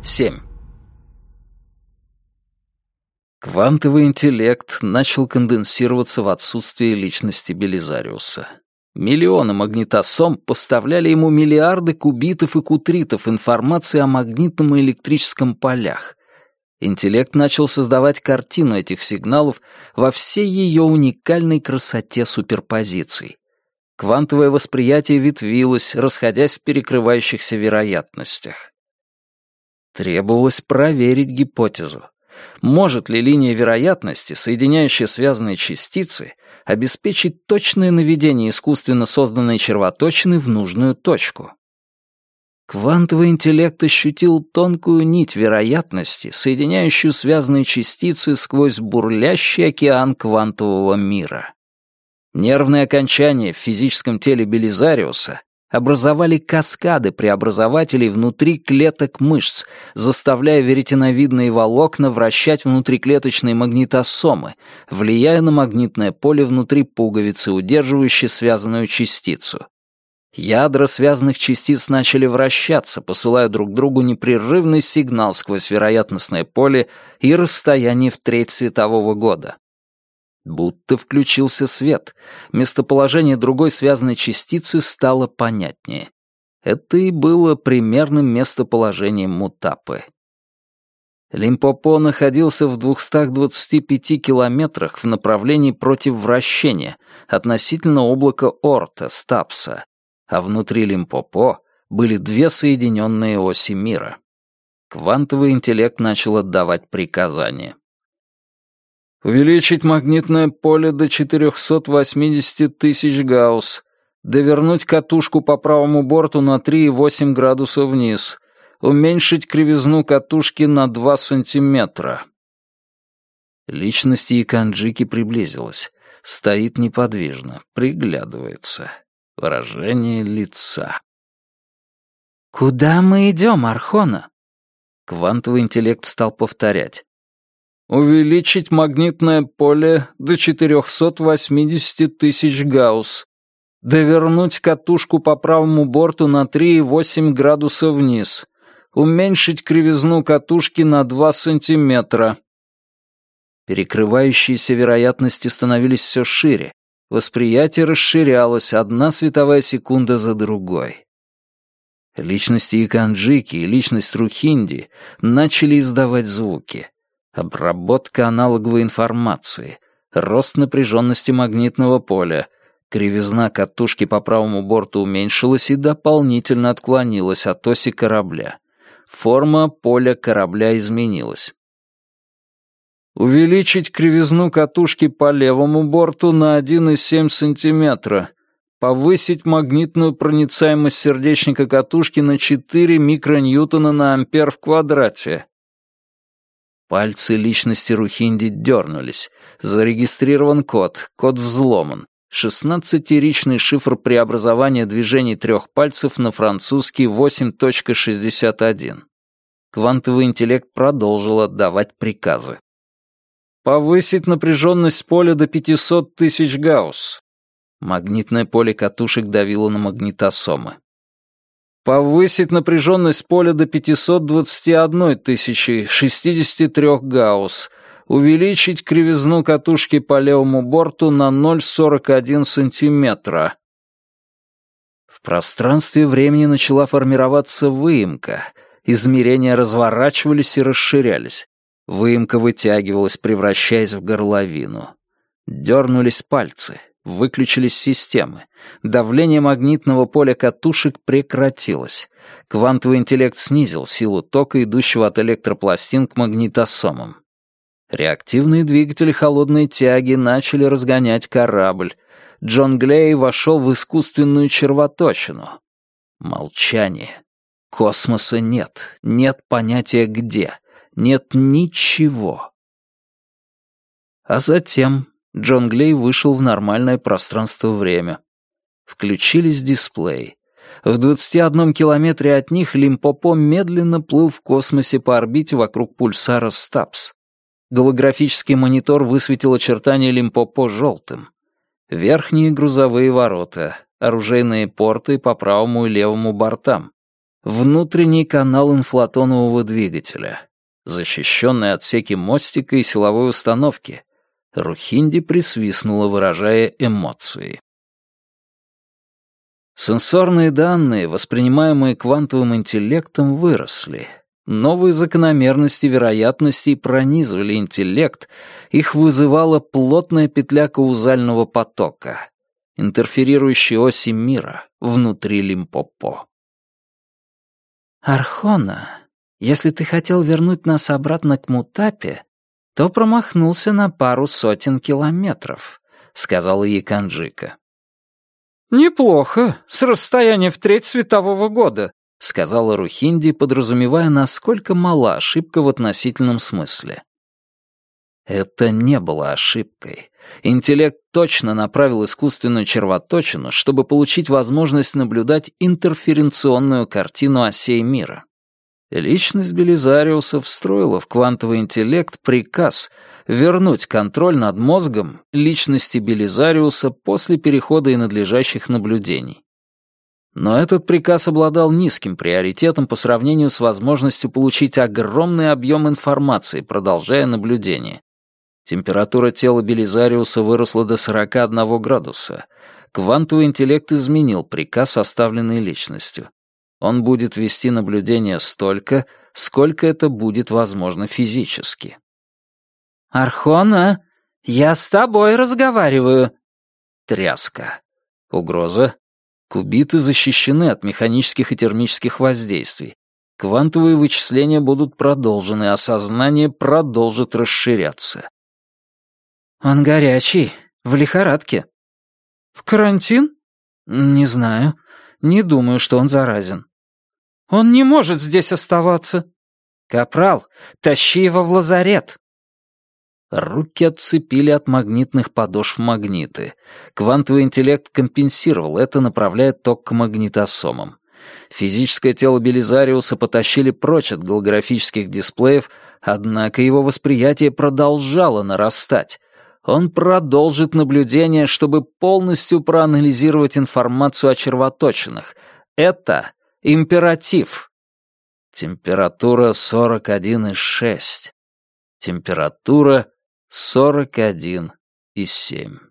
7. Квантовый интеллект начал конденсироваться в отсутствие личности Белизариуса. Миллионы магнитосом поставляли ему миллиарды кубитов и кутритов информации о магнитном и электрическом полях. Интеллект начал создавать картину этих сигналов во всей ее уникальной красоте суперпозиций. Квантовое восприятие ветвилось, расходясь в перекрывающихся вероятностях. Требовалось проверить гипотезу. Может ли линия вероятности, соединяющая связанные частицы, обеспечить точное наведение искусственно созданной червоточины в нужную точку? Квантовый интеллект ощутил тонкую нить вероятности, соединяющую связанные частицы сквозь бурлящий океан квантового мира. Нервные окончания в физическом теле Белизариуса образовали каскады преобразователей внутри клеток мышц, заставляя веретеновидные волокна вращать внутриклеточные магнитосомы, влияя на магнитное поле внутри пуговицы, удерживающей связанную частицу. Ядра связанных частиц начали вращаться, посылая друг другу непрерывный сигнал сквозь вероятностное поле и расстояние в треть светового года. Будто включился свет. Местоположение другой связанной частицы стало понятнее. Это и было примерным местоположением Мутапы. Лимпопо находился в 225 километрах в направлении против вращения относительно облака Орта, Стапса, а внутри Лимпопо были две соединенные оси мира. Квантовый интеллект начал отдавать приказания. Увеличить магнитное поле до 480 тысяч гаусс. Довернуть катушку по правому борту на 3,8 градуса вниз. Уменьшить кривизну катушки на 2 сантиметра. Личность Яканджики приблизилась. Стоит неподвижно, приглядывается. Выражение лица. «Куда мы идем, Архона?» Квантовый интеллект стал повторять. Увеличить магнитное поле до 480 тысяч гаусс. Довернуть катушку по правому борту на 3,8 градуса вниз. Уменьшить кривизну катушки на 2 сантиметра. Перекрывающиеся вероятности становились все шире. Восприятие расширялось, одна световая секунда за другой. Личности Яканджики и личность Рухинди начали издавать звуки. Обработка аналоговой информации, рост напряженности магнитного поля, кривизна катушки по правому борту уменьшилась и дополнительно отклонилась от оси корабля. Форма поля корабля изменилась. Увеличить кривизну катушки по левому борту на 1,7 сантиметра. Повысить магнитную проницаемость сердечника катушки на 4 микроньютона на ампер в квадрате. Пальцы личности Рухинди дернулись. Зарегистрирован код. Код взломан. 16-ричный шифр преобразования движений трех пальцев на французский 8.61. Квантовый интеллект продолжил отдавать приказы. Повысить напряженность поля до 500 тысяч гаусс. Магнитное поле катушек давило на магнитосомы. Повысить напряженность поля до 521 тысячи 63 гаусс. Увеличить кривизну катушки по левому борту на 0,41 сантиметра. В пространстве времени начала формироваться выемка. Измерения разворачивались и расширялись. Выемка вытягивалась, превращаясь в горловину. Дернулись пальцы. Выключились системы. Давление магнитного поля катушек прекратилось. Квантовый интеллект снизил силу тока, идущего от электропластин к магнитосомам. Реактивные двигатели холодной тяги начали разгонять корабль. Джон Глей вошел в искусственную червоточину. Молчание. Космоса нет. Нет понятия «где». Нет ничего. А затем Джон Глей вышел в нормальное пространство-время. Включились дисплеи. В 21 километре от них Лимпопо медленно плыл в космосе по орбите вокруг пульсара Стапс. Голографический монитор высветил очертания Лимпопо желтым. Верхние грузовые ворота, оружейные порты по правому и левому бортам. внутренний канал инфлатонового двигателя, защищенные отсеки мостика и силовой установки. Рухинди присвистнула, выражая эмоции. Сенсорные данные, воспринимаемые квантовым интеллектом, выросли. Новые закономерности вероятностей пронизывали интеллект, их вызывала плотная петля каузального потока, интерферирующие оси мира внутри Лимпопо. «Архона, если ты хотел вернуть нас обратно к Мутапе, то промахнулся на пару сотен километров», — сказала ей Канджика. «Неплохо, с расстояния в треть светового года», — сказала Рухинди, подразумевая, насколько мала ошибка в относительном смысле. Это не было ошибкой. Интеллект точно направил искусственную червоточину, чтобы получить возможность наблюдать интерференционную картину осей мира. Личность Белизариуса встроила в квантовый интеллект приказ вернуть контроль над мозгом личности Белизариуса после перехода и надлежащих наблюдений. Но этот приказ обладал низким приоритетом по сравнению с возможностью получить огромный объем информации, продолжая наблюдение. Температура тела Белизариуса выросла до 41 градуса. Квантовый интеллект изменил приказ, оставленный личностью. Он будет вести наблюдение столько, сколько это будет возможно физически. «Архона, я с тобой разговариваю». Тряска. Угроза. Кубиты защищены от механических и термических воздействий. Квантовые вычисления будут продолжены, а сознание продолжит расширяться. «Он горячий, в лихорадке». «В карантин?» «Не знаю. Не думаю, что он заразен». «Он не может здесь оставаться». «Капрал, тащи его в лазарет». Руки отцепили от магнитных подошв магниты. Квантовый интеллект компенсировал это, направляя ток к магнитосомам. Физическое тело Белизариуса потащили прочь от голографических дисплеев, однако его восприятие продолжало нарастать. Он продолжит наблюдение, чтобы полностью проанализировать информацию о червоточинах. Это императив. Температура 41,6. Температура 41,7.